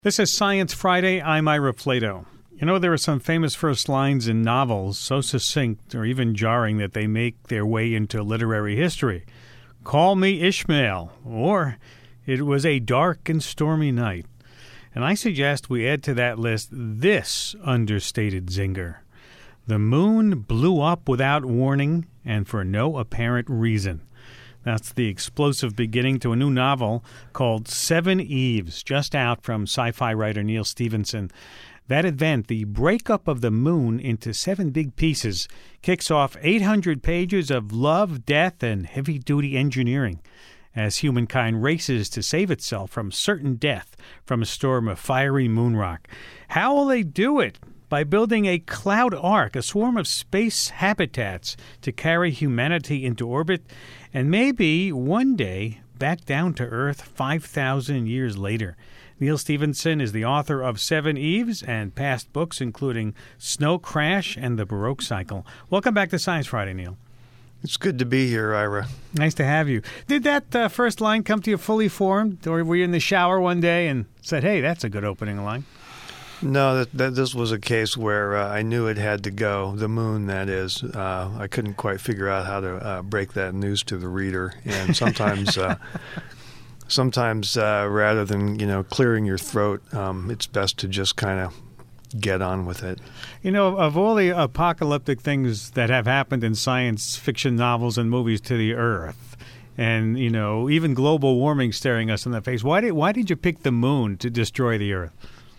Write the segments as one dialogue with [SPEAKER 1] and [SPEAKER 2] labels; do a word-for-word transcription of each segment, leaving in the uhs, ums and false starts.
[SPEAKER 1] This is Science Friday. I'm Ira Flato. You know, there are some famous first lines in novels so succinct or even jarring that they make their way into literary history. Call me Ishmael, or it was a dark and stormy night. And I suggest we add to that list this understated zinger. The moon blew up without warning and for no apparent reason. That's the explosive beginning to a new novel called Seven Eves, just out from sci-fi writer Neal Stephenson. That event, the breakup of the moon into seven big pieces, kicks off eight hundred pages of love, death, and heavy-duty engineering as humankind races to save itself from certain death from a storm of fiery moon rock. How will they do it? By building a cloud ark, a swarm of space habitats to carry humanity into orbit, and maybe one day back down to Earth five thousand years later. Neal Stephenson is the author of Seven Eves and past books, including Snow Crash and The Baroque Cycle. Welcome back to Science Friday, Neal.
[SPEAKER 2] It's good to be here, Ira.
[SPEAKER 1] Nice to have you. Did that uh, first line come to you fully formed, or were you in the shower one day and said, hey, that's a good opening line?
[SPEAKER 2] No, that, that this was a case where uh, I knew it had to go, the moon, that is. Uh, I couldn't quite figure out how to uh, break that news to the reader. And sometimes, uh, sometimes uh, rather than, you know, clearing your throat, um, it's best to just kind of get on with it.
[SPEAKER 1] You know, of all the apocalyptic things that have happened in science fiction novels and movies to the Earth, and, you know, even global warming staring us in the face, why did, why did you pick the moon to destroy the Earth?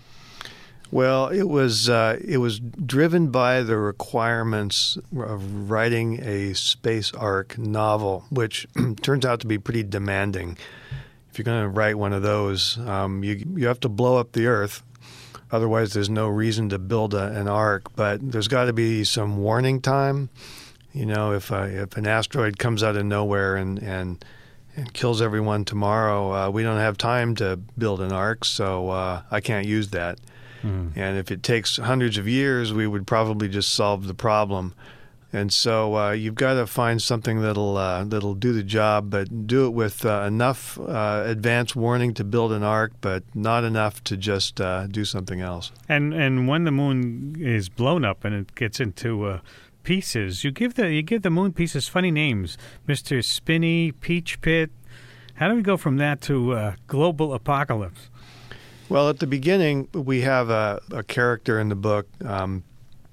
[SPEAKER 2] Well, it was uh, it was driven by the requirements of writing a space ark novel, which turns out to be pretty demanding. If you're going to write one of those, um, you you have to blow up the Earth. Otherwise, there's no reason to build a, an ark. But there's got to be some warning time. You know, if uh, if an asteroid comes out of nowhere and and, and kills everyone tomorrow, uh, we don't have time to build an ark, so uh, I can't use that. Mm. And if it takes hundreds of years, we would probably just solve the problem. And so uh, you've got to find something that'll uh, that'll do the job, but do it with uh, enough uh, advance warning to build an ark, but not enough to just uh, do something else.
[SPEAKER 1] And and when the moon is blown up and it gets into uh, pieces, you give the you give the moon pieces funny names, Mister Spinny, Peach Pit. How do we go from that to uh, global apocalypse?
[SPEAKER 2] Well, at the beginning, we have a, a character in the book um,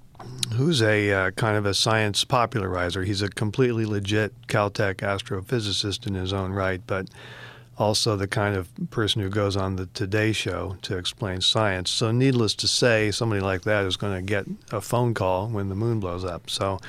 [SPEAKER 2] who's a uh, kind of a science popularizer. He's a completely legit Caltech astrophysicist in his own right, but also the kind of person who goes on the Today Show to explain science. So needless to say, somebody like that is going to get a phone call when the moon blows up. So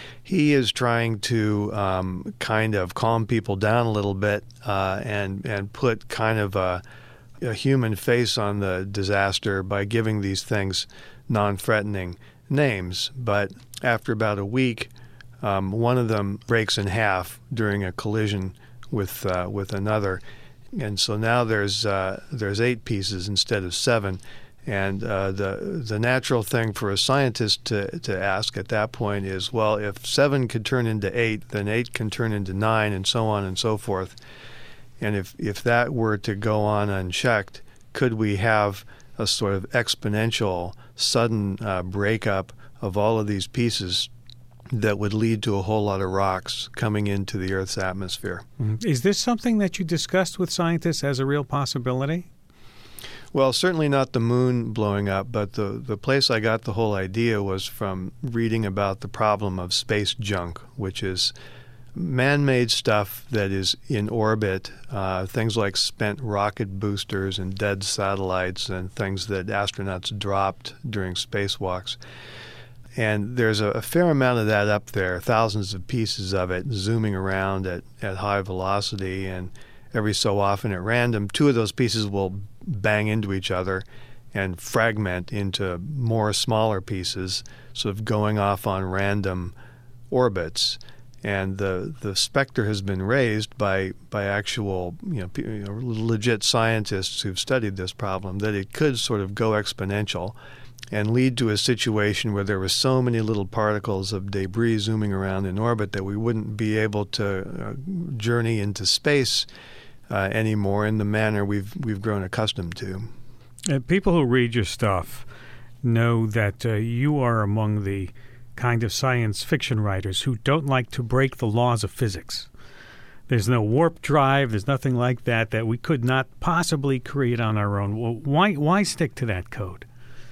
[SPEAKER 2] he is trying to um, kind of calm people down a little bit uh, and, and put kind of a a human face on the disaster by giving these things non-threatening names. But after about a week, um, one of them breaks in half during a collision with uh, with another, and so now there's uh, there's eight pieces instead of seven. And uh, the the natural thing for a scientist to to ask at that point is, well, if seven could turn into eight, then eight can turn into nine, and so on and so forth. And if, if that were to go on unchecked, could we have a sort of exponential, sudden uh, breakup of all of these pieces that would lead to a whole lot of rocks coming into the Earth's atmosphere?
[SPEAKER 1] Mm-hmm. Is this something that you discussed with scientists as a real possibility?
[SPEAKER 2] Well, certainly not the moon blowing up, but the, the place I got the whole idea was from reading about the problem of space junk, which is man-made stuff that is in orbit, uh, things like spent rocket boosters and dead satellites and things that astronauts dropped during spacewalks. And there's a, a fair amount of that up there, thousands of pieces of it zooming around at, at high velocity, and every so often at random, two of those pieces will bang into each other and fragment into more smaller pieces, sort of going off on random orbits. And the the specter has been raised by by actual you know, you know legit scientists who've studied this problem that it could sort of go exponential and lead to a situation where there were so many little particles of debris zooming around in orbit that we wouldn't be able to uh, journey into space uh, anymore in the manner we've we've grown accustomed to.
[SPEAKER 1] Uh, people who read your stuff know that uh, you are among the kind of science fiction writers who don't like to break the laws of physics. There's no warp drive. There's nothing like that that we could not possibly create on our own. Well, why why stick to that code?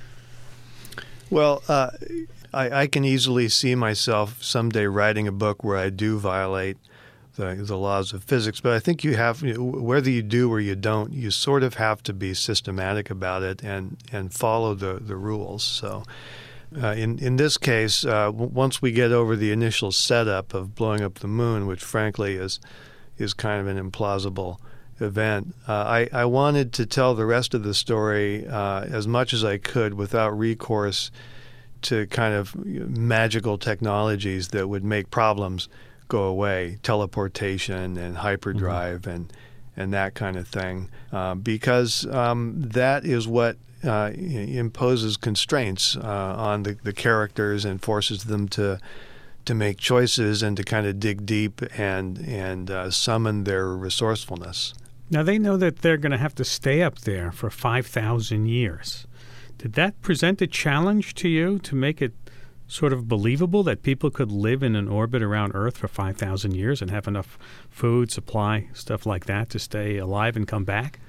[SPEAKER 2] Well, uh, I, I can easily see myself someday writing a book where I do violate the, the laws of physics. But I think you have, you know, whether you do or you don't, you sort of have to be systematic about it and, and follow the, the rules. So uh, in, in this case, uh, w- once we get over the initial setup of blowing up the moon, which frankly is is kind of an implausible event, uh, I, I wanted to tell the rest of the story uh, as much as I could without recourse to kind of magical technologies that would make problems go away, teleportation and hyperdrive mm-hmm. and and that kind of thing, uh, because um, that is what uh, imposes constraints uh, on the, the characters and forces them to to make choices and to kind of dig deep and and uh, summon their resourcefulness.
[SPEAKER 1] Now, they know that they're going to have to stay up there for five thousand years. Did that present a challenge to you to make it sort of believable that people could live in an orbit around Earth for five thousand years and have enough food, supply, stuff like that to stay alive and come back?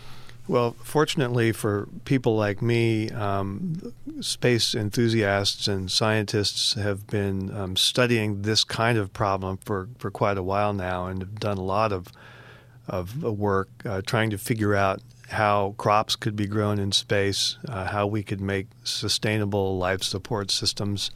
[SPEAKER 2] Well, fortunately for people like me, um, space enthusiasts and scientists have been um, studying this kind of problem for, for quite a while now and have done a lot of of work uh, trying to figure out how crops could be grown in space, uh, how we could make sustainable life support systems,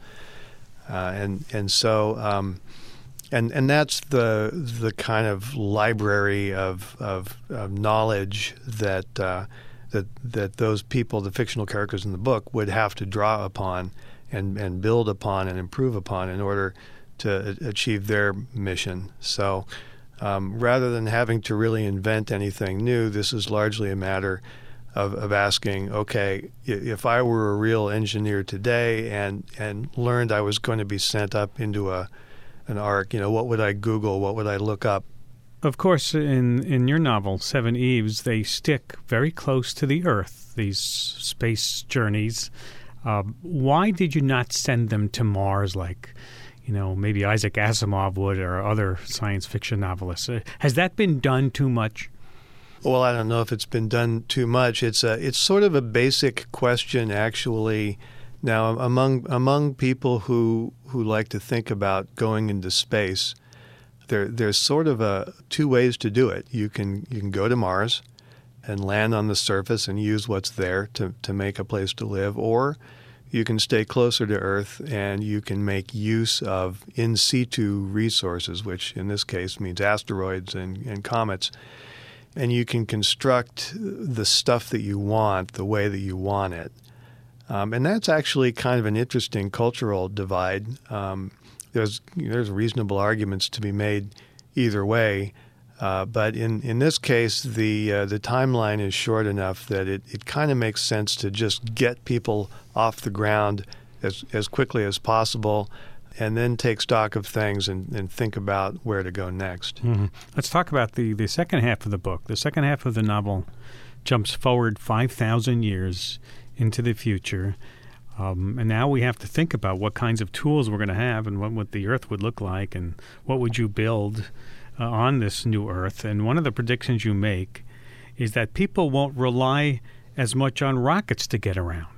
[SPEAKER 2] uh, and and so um, and and that's the the kind of library of of, of knowledge that uh, that that those people, the fictional characters in the book, would have to draw upon and and build upon and improve upon in order to achieve their mission. So. Um, rather than having to really invent anything new, this is largely a matter of, of asking, okay, if I were a real engineer today and, and learned I was going to be sent up into a an ark, you know, what would I Google? What would I look up?
[SPEAKER 1] Of course, in, in your novel, Seven Eves, they stick very close to the Earth, these space journeys. Uh, why did you not send them to Mars like... you know, maybe Isaac Asimov would or other science fiction novelists? Uh, has that been done too much?
[SPEAKER 2] Well, I don't know if it's been done too much. It's a, it's sort of a basic question, actually. Now, among among people who who like to think about going into space, there there's sort of a two ways to do it. You can you can go to Mars and land on the surface and use what's there to to make a place to live, or you can stay closer to Earth and you can make use of in situ resources, which in this case means asteroids and, and comets. And you can construct the stuff that you want the way that you want it. Um, and that's actually kind of an interesting cultural divide. Um, there's there's reasonable arguments to be made either way. Uh, but in, in this case, the uh, the timeline is short enough that it, it kind of makes sense to just get people off the ground as as quickly as possible and then take stock of things and, and think about where to go next.
[SPEAKER 1] Mm-hmm. Let's talk about the, the second half of the book. The second half of the novel jumps forward five thousand years into the future. Um, and now we have to think about what kinds of tools we're going to have and what, what the Earth would look like and what would you build Uh, on this new Earth. And one of the predictions you make is that people won't rely as much on rockets to get around.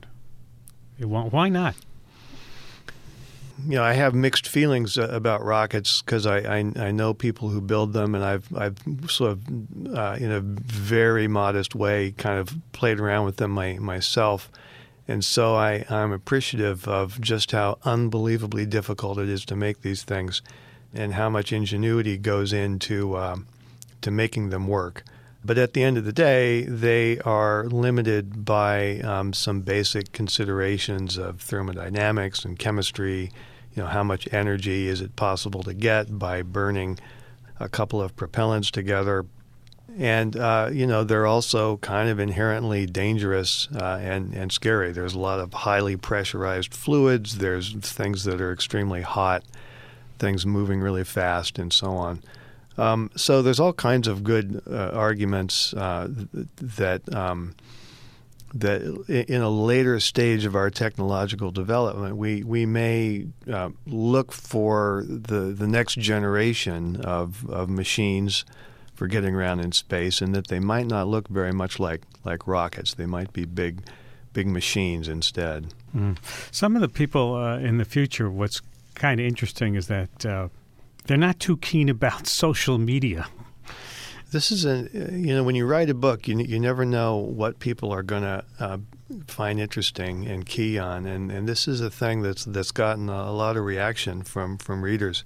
[SPEAKER 1] It won't. Why not?
[SPEAKER 2] You know, I have mixed feelings uh, about rockets because I, I I know people who build them, and I've I've sort of uh, in a very modest way kind of played around with them my, myself, and so I I'm appreciative of just how unbelievably difficult it is to make these things, and how much ingenuity goes into um, to making them work. But at the end of the day, they are limited by um, some basic considerations of thermodynamics and chemistry. You know, how much energy is it possible to get by burning a couple of propellants together? And, uh, you know, they're also kind of inherently dangerous uh, and, and scary. There's a lot of highly pressurized fluids. There's things that are extremely hot, things moving really fast, and so on. Um, so there's all kinds of good uh, arguments uh, th- that um, that in a later stage of our technological development, we we may uh, look for the the next generation of of machines for getting around in space, and that they might not look very much like like rockets. They might be big big machines instead.
[SPEAKER 1] Mm. Some of the people uh, in the future, what's kind of interesting is that uh, they're not too keen about social media.
[SPEAKER 2] This is a, you know, when you write a book, you you never know what people are going to uh, find interesting and key on, and, and this is a thing that's that's gotten a lot of reaction from, from readers.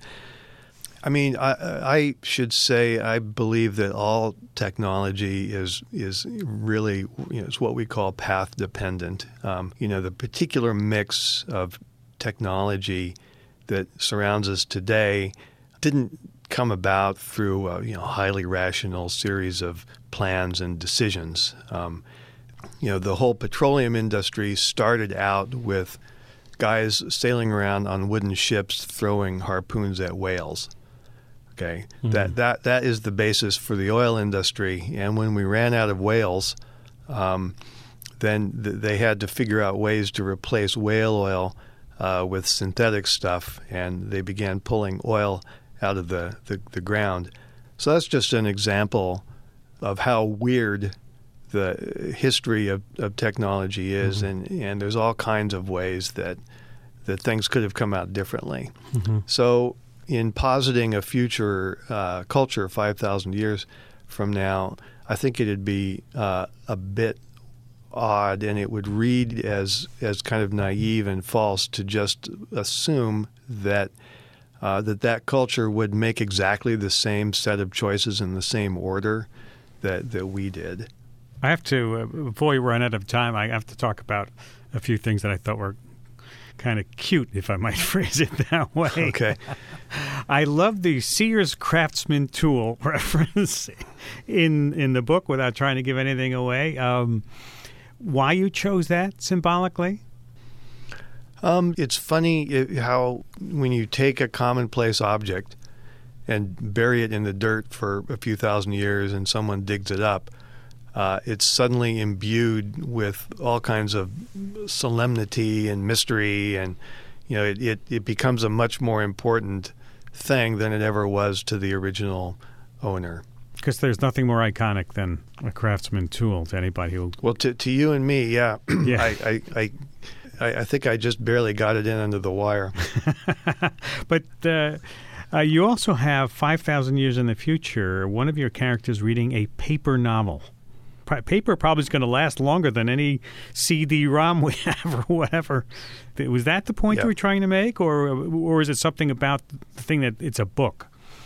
[SPEAKER 2] I mean, I, I should say I believe that all technology is is really, you know, it's what we call path dependent. Um, you know, the particular mix of technology that surrounds us today didn't come about through a you know highly rational series of plans and decisions. Um, you know, the whole petroleum industry started out with guys sailing around on wooden ships throwing harpoons at whales. Okay, mm-hmm. that that that is the basis for the oil industry. And when we ran out of whales, um, then th- they had to figure out ways to replace whale oil uh, with synthetic stuff, and they began pulling oil out of the, the, the ground. So that's just an example of how weird the history of, of technology is, mm-hmm. and, and there's all kinds of ways that that things could have come out differently. Mm-hmm. So in positing a future uh, culture five thousand years from now, I think it'd be uh, a bit odd, and it would read as as kind of naive and false to just assume that Uh, that that culture would make exactly the same set of choices in the same order that, that we did.
[SPEAKER 1] I have to, uh, before we run out of time, I have to talk about a few things that I thought were kind of cute, if I might phrase it that way.
[SPEAKER 2] Okay.
[SPEAKER 1] I love the Sears Craftsman tool reference in in the book, without trying to give anything away. Um, why you chose that symbolically?
[SPEAKER 2] Um, it's funny how when you take a commonplace object and bury it in the dirt for a few thousand years and someone digs it up, uh, it's suddenly imbued with all kinds of solemnity and mystery, and you know it, it, it becomes a much more important thing than it ever was to the original owner.
[SPEAKER 1] Because there's nothing more iconic than a Craftsman tool to anybody who...
[SPEAKER 2] Well, to, to you and me, yeah.
[SPEAKER 1] yeah.
[SPEAKER 2] I, I, I I, I think I just barely got it in under the wire.
[SPEAKER 1] But uh, uh, you also have five thousand years in the future, one of your characters reading a paper novel. P- paper probably is going to last longer than any C D ROM we have or whatever. Was that the point
[SPEAKER 2] yep.
[SPEAKER 1] you were trying to make, or or is it something about the thing that it's a book?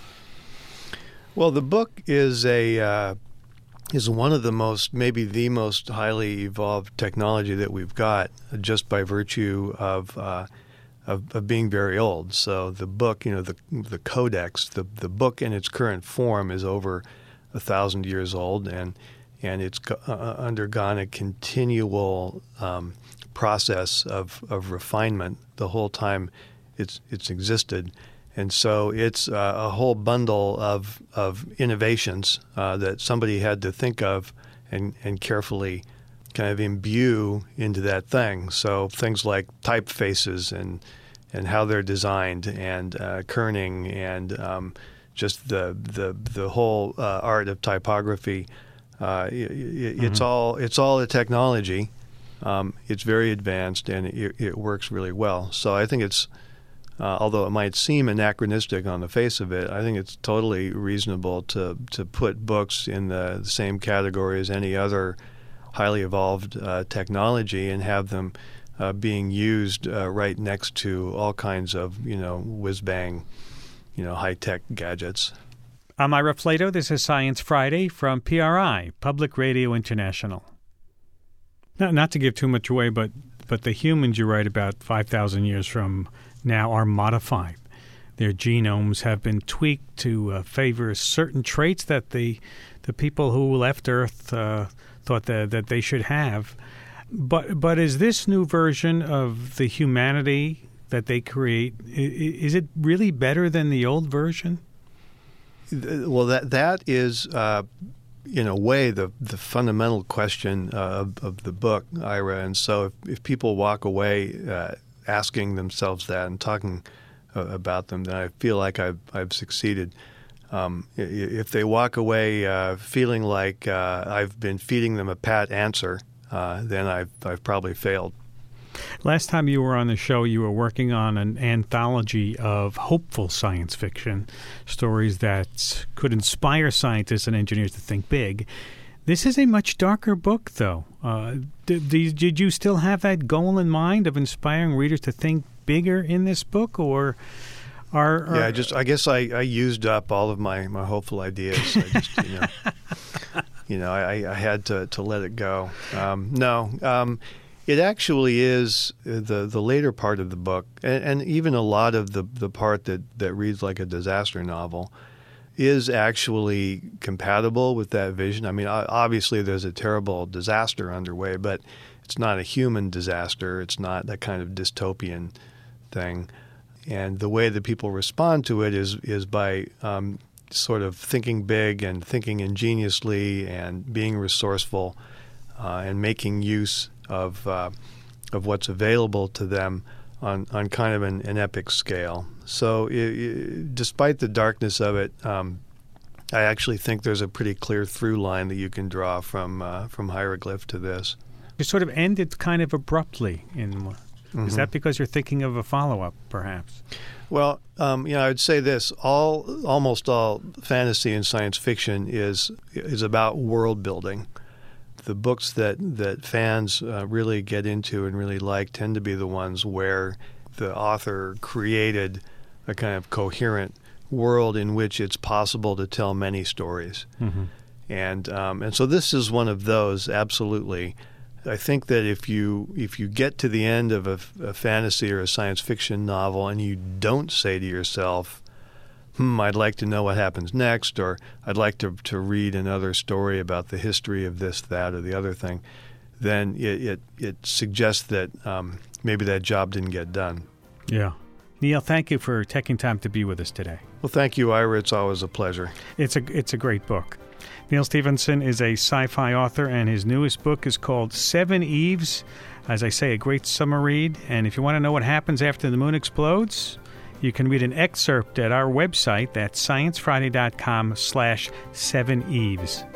[SPEAKER 2] Well, the book is a... Uh, is one of the most, maybe the most highly evolved technology that we've got, just by virtue of, uh, of of being very old. So the book, you know, the the codex, the the book in its current form is over a thousand years old, and and it's uh, undergone a continual um, process of, of refinement the whole time it's it's existed. And so it's uh, a whole bundle of of innovations uh, that somebody had to think of and, and carefully kind of imbue into that thing. So things like typefaces and and how they're designed, and uh, kerning, and um, just the the the whole uh, art of typography. Uh, it, mm-hmm. It's all it's all a technology. Um, it's very advanced, and it, it works really well. So I think it's. Uh, although it might seem anachronistic on the face of it, I think it's totally reasonable to, to put books in the, the same category as any other highly evolved uh, technology, and have them uh, being used uh, right next to all kinds of, you know, whiz-bang, you know, high-tech gadgets.
[SPEAKER 1] I'm Ira Flato. This is Science Friday from P R I, Public Radio International. Not, not to give too much away, but, but the humans you write about five thousand years from now are modified. Their genomes have been tweaked to uh, favor certain traits that the the people who left Earth uh, thought that, that they should have. But but is this new version of the humanity that they create, is it really better than the old version?
[SPEAKER 2] Well, that that is uh, in a way, the the fundamental question uh, of, of the book, Ira. And so if, if people walk away uh, asking themselves that and talking uh, about them, then I feel like I've, I've succeeded. Um, if they walk away uh, feeling like uh, I've been feeding them a pat answer, uh, then I've, I've probably failed.
[SPEAKER 1] Last time you were on the show, you were working on an anthology of hopeful science fiction, stories that could inspire scientists and engineers to think big. This is a much darker book, though. Uh, did, did you still have that goal in mind of inspiring readers to think bigger in this book, or are, are
[SPEAKER 2] yeah? I just I guess I, I used up all of my, my hopeful ideas. I just, you know, you know, I, I had to, to let it go. Um, no. Um, It actually is the the later part of the book, and, and even a lot of the, the part that, that reads like a disaster novel is actually compatible with that vision. I mean, obviously there's a terrible disaster underway, but it's not a human disaster. It's not that kind of dystopian thing. And the way that people respond to it is, is by um, sort of thinking big and thinking ingeniously and being resourceful uh, and making use of uh, of what's available to them on, on kind of an, an epic scale. So it, it, despite the darkness of it, um, I actually think there's a pretty clear through line that you can draw from uh, from Hieroglyph to this.
[SPEAKER 1] You sort of ended kind of abruptly. In mm-hmm. Is that because you're thinking of a follow-up, perhaps?
[SPEAKER 2] Well, um, you know, I would say this: all almost all fantasy and science fiction is is about world building. The books that, that fans uh, really get into and really like tend to be the ones where the author created a kind of coherent world in which it's possible to tell many stories. Mm-hmm. And um, and so this is one of those, absolutely. I think that if you if you get to the end of a, a fantasy or a science fiction novel and you don't say to yourself, hmm, I'd like to know what happens next, or I'd like to, to read another story about the history of this, that, or the other thing, then it it, it suggests that um, maybe that job didn't get done.
[SPEAKER 1] Yeah. Neil, thank you for taking time to be with us today.
[SPEAKER 2] Well, thank you, Ira. It's always a pleasure.
[SPEAKER 1] It's a, it's a great book. Neal Stephenson is a sci-fi author, and his newest book is called Seven Eves. As I say, a great summer read. And if you want to know what happens after the moon explodes, you can read an excerpt at our website. That's sciencefriday dot com slash seven eves.